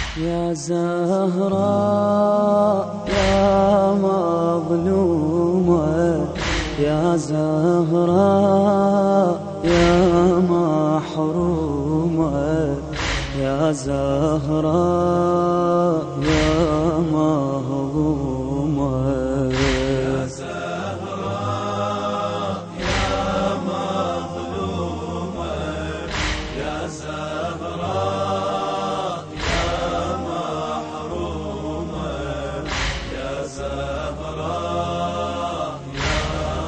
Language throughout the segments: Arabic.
يا زهراء يا مظلومة، يا زهراء يا محرومة، يا زهراء يا مهضومة، يا زهراء يا مظلومة، يا زهراء يا محرومة، يا زهراء يا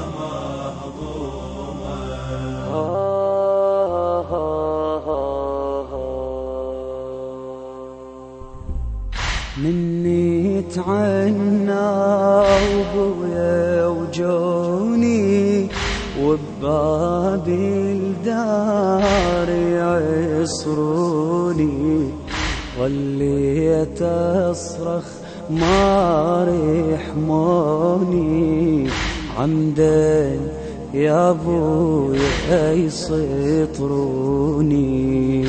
مهضومة. مني تعنى وبويا وجوني، وبباب الدار يعصروني، ظليت أصرخ ما رحموني، عمدا يا ابويا يسطروني.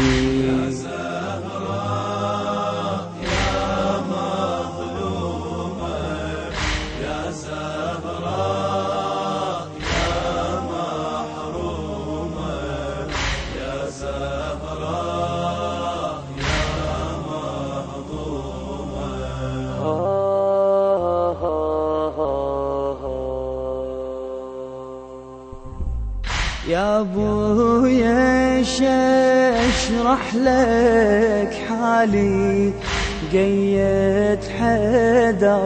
يا ابويا اشرح لك حالي، قيد حدر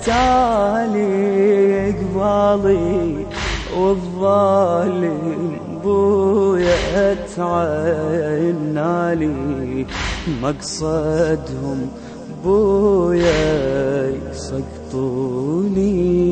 تالي قبالي، والظالم بويا تعنالي، مقصدهم بويا يسقطوني.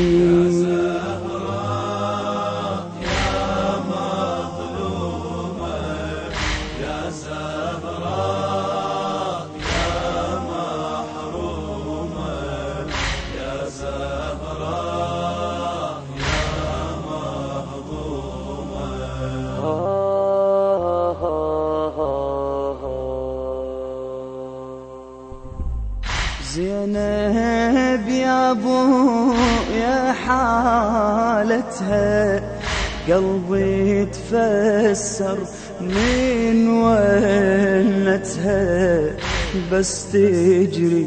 زينب يا ابو يا حالتها، قلبي تفسر من ونتها، بس تجري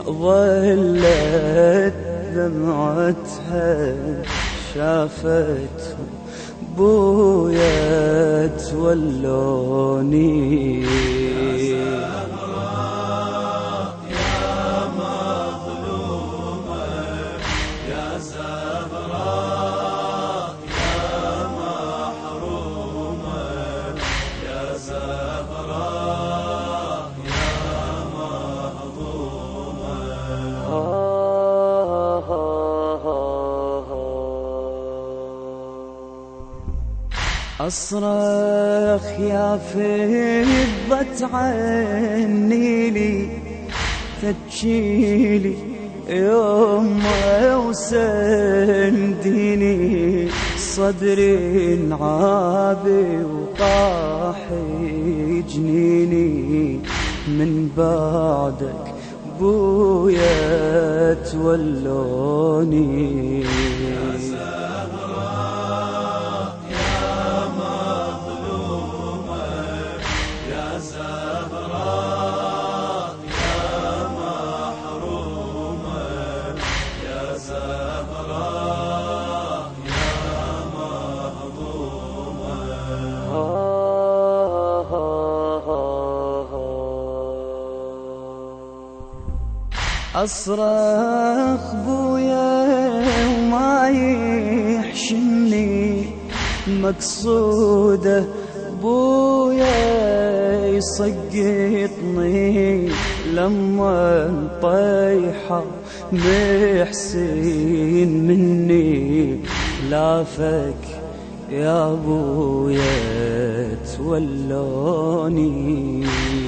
ظلت دمعتها، شافتهم بويا تولوني. أصرخ يا فضة عني لي، تبكيلي يما وسنديني، صدري انعابي وطاح جنيني، من بعدك بويا تولوني. أصرخ بويا وما يحشمني، مقصوده بويا يسقطني، لما طيحة محسين مني، لافك يا بويا تولوني.